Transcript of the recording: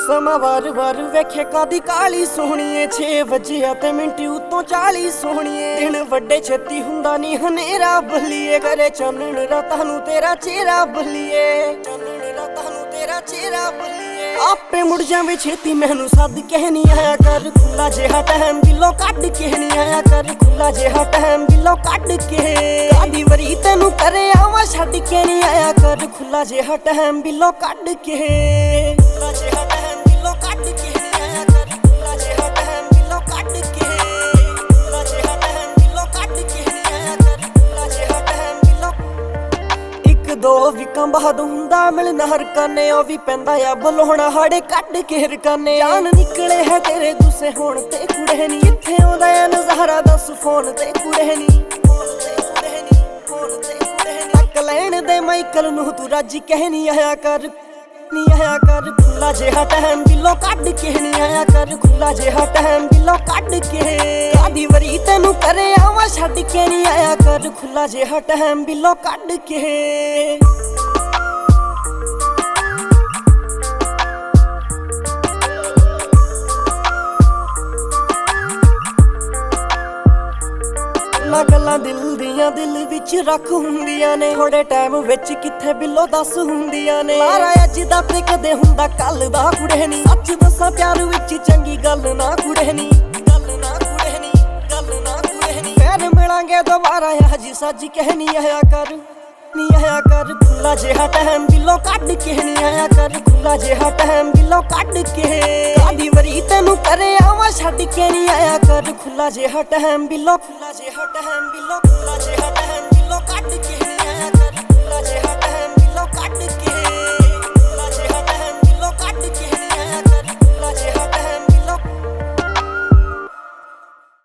ਸਮਾਂ ਵਾਰ ਵੇਖੇ ਕਾਦੀ ਕਾਲੀ ਸੋਹਣੀਏ 6 ਵਜੇ ਤੇ ਮਿੰਟ ਉਤੋਂ 40 ਸੋਹਣੀਏ ਦਿਨ ਵੱਡੇ ਛੇਤੀ ਹੁੰਦਾ ਨਹੀਂ ਹਨੇਰਾ ਬਲੀਏ ਕਰੇ ਚਾਨਣ ਰਾਤਾਂ ਨੂੰ ਤੇਰਾ ਚਿਹਰਾ ਬਲੀਏ ਚਾਨਣ ਰਾਤਾਂ ਨੂੰ ਤੇਰਾ ਚਿਹਰਾ ਬਲੀਏ ਆਪੇ ਮੁੜ ਜਾਵੇਂ ਛੇਤੀ ਮੈਨੂੰ ਸੱਦ ਕੇ ਨਹੀਂ ਆਇਆ ਕਰ ਖੁੱਲਾ ਜਿਹਾ ਟਾਈਮ ਦਿਲੋਂ ਕੱਢ ਕੇ ਨਹੀਂ ਆਇਆ ਕਰ ਖੁੱਲਾ ਜਿਹਾ ਟਾਈਮ ਦਿਲੋਂ ਕੱਢ ਕੇ ਕਾਦੀ ਵਰੀ ਤੈਨੂੰ ਕਰੇ ਆਵਾਂ ਛੱਡ ਕੇ ਨਹੀਂ ਆਇਆ ਕਰ ਖੁੱਲਾ ਜਿਹਾ ਟਾਈਮ ਦਿਲੋਂ ਕੱਢ ਕੇ ਖੁੱਲਾ ਜਿਹਾ ਟਾਈਮ ਦਿਲੋਂ ਕੱਢ ਕੇ ਨਹੀਂ ਆਇਆ ਕਰ ਖੁੱਲਾ ਜਿਹਾ ਟਾਈਮ ਦਿਲੋਂ ਕੱਢ ਕੇ ਖੁੱਲਾ ਜਿਹਾ ਟਾਈਮ ਦਿਲੋਂ ਕੱਢ ਕੇ ਨਹੀਂ ਆਇਆ ਕਰ ਖੁੱਲਾ ਜਿਹਾ ਟਾਈਮ ਦਿਲੋਂ ਇੱਕ ਦੋ ਵਿਕਾਂ ਬਾਅਦ ਹੁੰਦਾ ਮਿਲਣਾ ਹਰਕਾਨੇ ਉਹ ਵੀ ਪੈਂਦਾ ਆ ਬਲੋਣਾ ਹਾੜੇ ਕੱਢ ਕੇ ਹਰਕਾਨੇ ਜਾਨ ਨਿਕਲੇ ਹੈ ਤੇਰੇ ਗੁੱਸੇ ਹੋਣ ਤੇ ਕੁੜੇ ਨਹੀਂ ਇੱਥੇ ਆਉਂਦਾ ਆ ਨਜ਼ਾਰਾ ਦੱਸ ਫੋਨ ਤੇ ਕੁੜੇ ਨਹੀਂ ਫੋਨ ਤੇ ਕੁੜੇ ਨਹੀਂ ਫੋਨ ਤੇ ਕੁੜੇ ਨਹੀਂ ਤੱਕ ਲੈਣ ਦੇ ਮਾਈਕਲ ਨੂੰ ਤੂੰ ਰੱਜ ਕਹਿ ਨਹੀਂ ਆਇਆ ਕਰ ਨਹੀਂ ਆਇਆ ਕਰ ਖੁੱਲਾ ਜਿਹਾ ਟਾਈਮ ਦਿਲੋਂ ਕੱਢ ਕੇ ਨਹੀਂ ਆਇਆ ਕਰ ਖੁੱਲਾ ਜਿਹਾ ਟਾਈਮ ਦਿਲੋਂ ਕੱਢ ਕੇ ਕਾਦੀ ਵਰੀ ਤੈਨੂੰ ਕਰੇ ਆਵਾਂ ਛੱਡ ਕੇ ਨਹੀਂ ਆਇਆ ਕਰ ਖੁੱਲਾ ਜਿਹਾ ਟਾਈਮ ਦਿਲੋਂ ਕੱਢ ਕੇ ਗੱਲਾਂ ਦਿਲ ਦੀਆਂ ਦਿਲ ਵਿੱਚ ਰੱਖ ਹੁੰਦੀਆਂ ਨੇ ਥੋੜੇ ਟਾਈਮ ਵਿੱਚ ਕਿੱਥੇ ਬਿੱਲੋ ਦੱਸ ਹੁੰਦੀਆਂ ਨੇ ਲਾਰਾ ਅੱਜ ਦਾ ਤੇ ਕਦੇ ਹੁੰਦਾ ਕੱਲ ਦਾ ਕੁੜੇ ਨਹੀਂ ਸੱਚ ਦੱਸਾਂ ਪਿਆਰ ਵਿੱਚ ਚੰਗੀ ਗੱਲ ਨਾ ਕੁੜੇ ਨਹੀਂ ਗੱਲ ਨਾ ਕੁੜੇ ਨਹੀਂ ਗੱਲ ਨਾ ਕੁੜੇ ਨਹੀਂ ਫੇਰ ਮਿਲਾਂਗੇ ਦੁਬਾਰਾ ਅੱਜ ਸੱਜ ਕਹਿ ਨਹੀਂ ਆਇਆ ਕਰ ਨਹੀਂ ਆਇਆ ਕਰ ਖੁੱਲਾ ਜਿਹਾ ਟਾਈਮ ਦਿਲੋਂ ਕੱਢ ਕੇ ਨਹੀਂ ਆਇਆ ਕਰ ਖੁੱਲਾ ਜਿਹਾ ਟਾਈਮ ਦਿਲੋਂ ਕੱਢ ਕੇ ਕਾਦੀ ਵਰੀ ਤੈਨੂੰ ਕਰੇ ਆਵਾਂ ਛੱਡ ਕੇ ਨਹੀਂ ਆਇਆ ਕਰ ਖੁੱਲਾ ਜਿਹਾ ਟਾਈਮ ਦਿਲੋਂ ਖੁੱਲਾ ਜਿਹਾ ਟਾਈਮ ਦਿਲੋਂ ਖੁੱਲਾ ਜਿਹਾ ਟਾਈਮ ਦਿਲੋਂ ਕੱਢ ਕੇ